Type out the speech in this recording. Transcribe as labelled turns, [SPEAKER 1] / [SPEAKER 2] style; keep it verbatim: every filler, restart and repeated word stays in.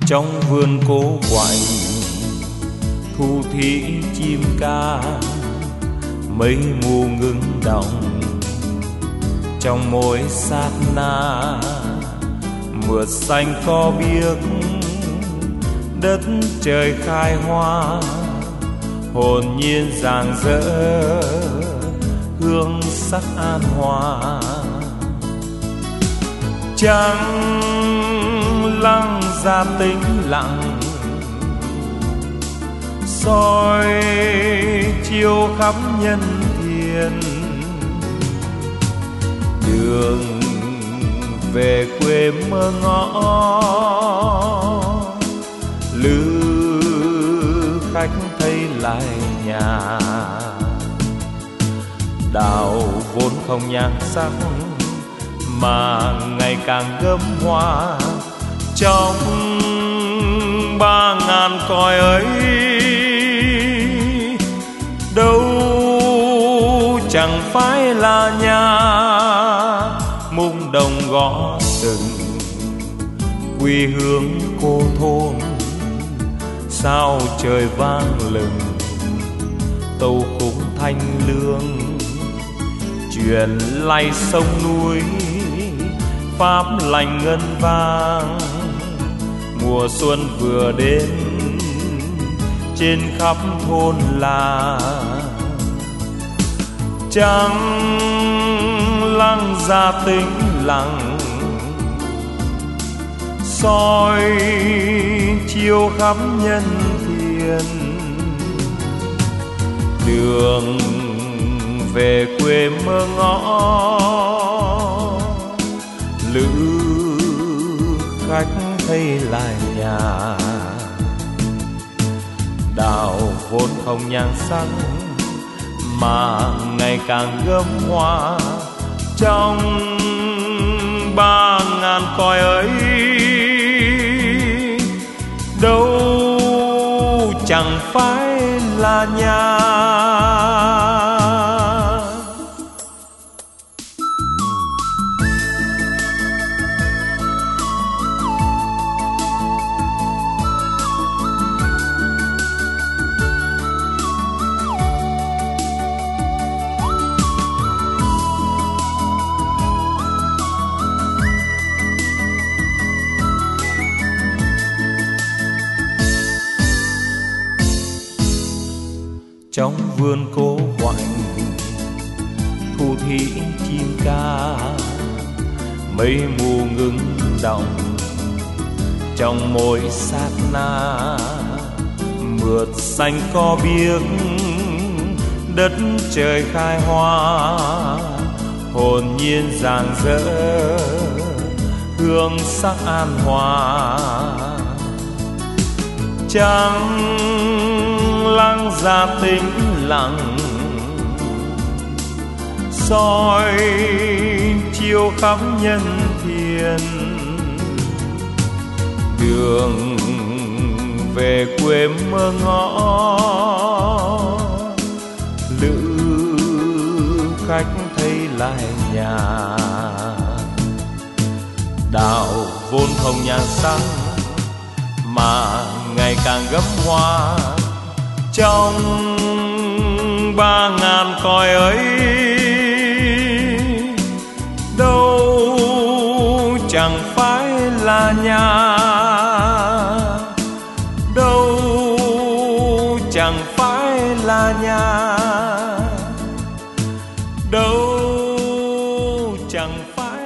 [SPEAKER 1] Trong vườn cô quạnh thu thí chim ca, mây mù ngưng đọng trong mỗi sát na. Mưa xanh có biếc, đất trời khai hoa, hồn nhiên rạng rỡ hương sắc an hòa. Trăng lăng ra tĩnh lặng, soi chiếu khắp nhân thiên. Đường về quê mơ ngõ, lữ khách thấy lại nhà. Đào vốn không nhan sắc mà ngày càng gấm hoa, trong ba ngàn cõi ấy đâu chẳng phải là nhà. Mung đồng gõ từng quê hương cô thôn, sao trời vang lừng tâu khúc thanh lương. Truyền lay sông núi pháp lành ngân vang, mùa xuân vừa đến trên khắp thôn làng. Trăng lăng ra tĩnh lặng, soi chiếu khắp nhân thiên. Đường về quê mơ ngõ, lữ khách thấy lại nhà. Đào vốn không nhan sắc mà ngày càng gấm hoa, trong ba ngàn cõi ấy đâu chẳng phải là nhà. Trong vườn cô quạnh thu thí chim ca, mây mù ngưng đọng trong mỗi sát na. Mượt xanh có biếc, đất trời khai hoa, hồn nhiên rạng rỡ hương sắc an hòa. Trăng lăng ra tĩnh lặng, soi chiếu khắp nhân thiên. Đường về quê mơ ngõ, lữ khách thấy lại nhà. Đào vốn không nhan sắc mà ngày càng gấm hoa, trong ba ngàn cõi ấy đâu chẳng phải là nhà. Đâu chẳng phải là nhà, đâu chẳng phải